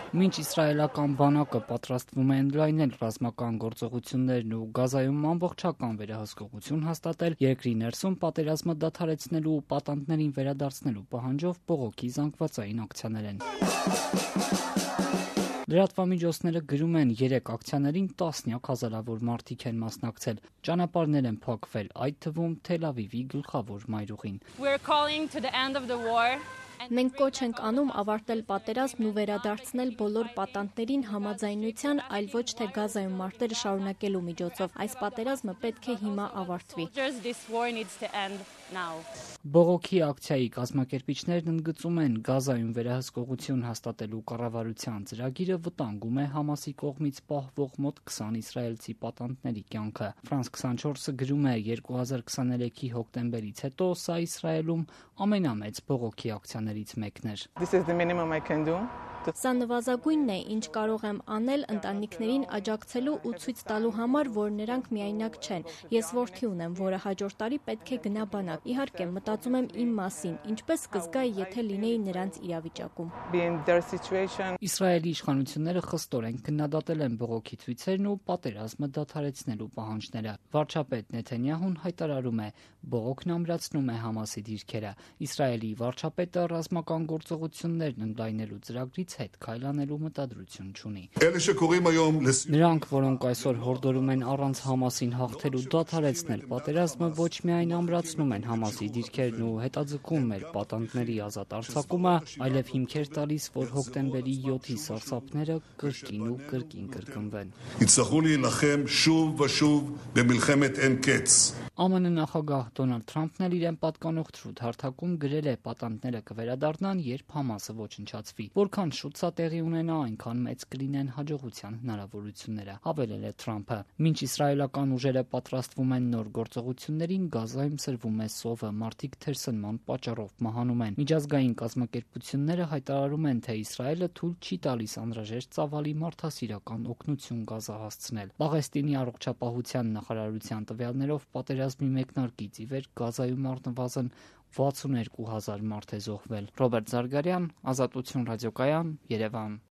Մինչ իսրայելական բանակը պատրաստվում է ընդլայնել ռազմական գործողություններն ու Գազայում ամբողջական վերահսկողություն հաստատել, երկրի ներսում պատերազմը դադարեցնելու ու պատանդներին վերադարձնելու պահանջով բողոքի զանգվածային ակցիաներ են։ Լրատվամիջոցները գրում են, 3 ակցիաներին տասնյակ հազարավոր մարդիկ են մասնակցել, ճանապարհներ են փակվել, այդ թվում Թել Ավիվի գլխավոր մայրուղին։ Մենք կոչ ենք անում ավարտել պատերազմն ու վերադարձնել բոլոր պատանդներին համաձայնության, այլ ոչ թե Գազայում մարտերը շարունակելու միջոցով։ Այս պատերազմը պետք է հիմա ավարտվի։ Բողոքի ակցիայի կազմակերպիչներն ընդգծում են, Գազայում վերահսկողություն հաստատելու կառավարության ծրագիրը վտանգում է Համասի կողմից պահվող մոտ 20 իսրայելցի պատանդների կյանքը։ France 24-ը գրում է, 2023-ի հոկտեմբերից հետո սա Իսրայելում ամենամեծ բողոքի ակցիաներից մեկն էր։ Սա նվազագույնն է, ինչ կարող եմ անել ընտանիքներին աջակցելու ու ցույց տալու համար, որ նրանք միայնակ չեն։ Ես որդի ունեմ, որը հաջորդ տարի պետք է գնա բանակ։ Իհարկե, մտածում եմ իմ մասին, ինչպես կզգայի, եթե լինեի նրանց իրավիճակում։ Իսրայելի իշխանությունները խստորեն քննադատել են բողոքի ցույցերն ու պատերազմը դադարեցնելու պահանջները։ Վարչապետ Նեթանյահուն հայտարարում է, բողոքն ամրացնում է Համասի դիրքերը։ Իսրայելի վարչապետը ռազմական գործողություններն ընդլայնելու ծրագրից հետ քայլանելու մտադրություն չունի։ Նրանք, որոնք այսօր հորդորում են առանց Համասին հաղթելու դադարեցնել պատերազմը, ոչ միայն ամրացնում են Համասի դիրքերն ու հետաձգում մեր պատանդների ազատ արձակումը, այլև հիմքեր տալիս, որ հոկտեմբերի 7-ի սարսափները կրկին ու կրկին կրկնվեն։ ԱՄՆ նախագահ Դոնալդ Թրամփն էլ իրեն պատկանող թրուդ հարթակում գրել է, պատանդները կվերադառնան, երբ Համասը ոչնչացվի։ Որքան շուտ սա տեղի ունենա, այնքան մեծ կլինեն հաջողության հնարավորությունները, հավելել է Թրամփը։ Մինչ իսրայելական ուժերը պատրաստվում են նոր գործողություններին, Գազայում սրվում է սովը, մարդիկ թերսնման պատճառով մահանում են։ Միջազգային կազմակերպությունները հայտարարում են, թե Իսրայելը թույլ չի տալիս անհրաժեշտ ծավալի մարդասիրական օգնություն Գազա հասցնել։ Պաղեստինի առողջապահության նախարարության տվյալներով պատերազմի մեկնարկից ի վեր Գազայում առնվազն 62,000 մարդ է զոհվել։ Ռոբերտ Զարգարյան, Ազատություն ռադիոկայան, Երևան։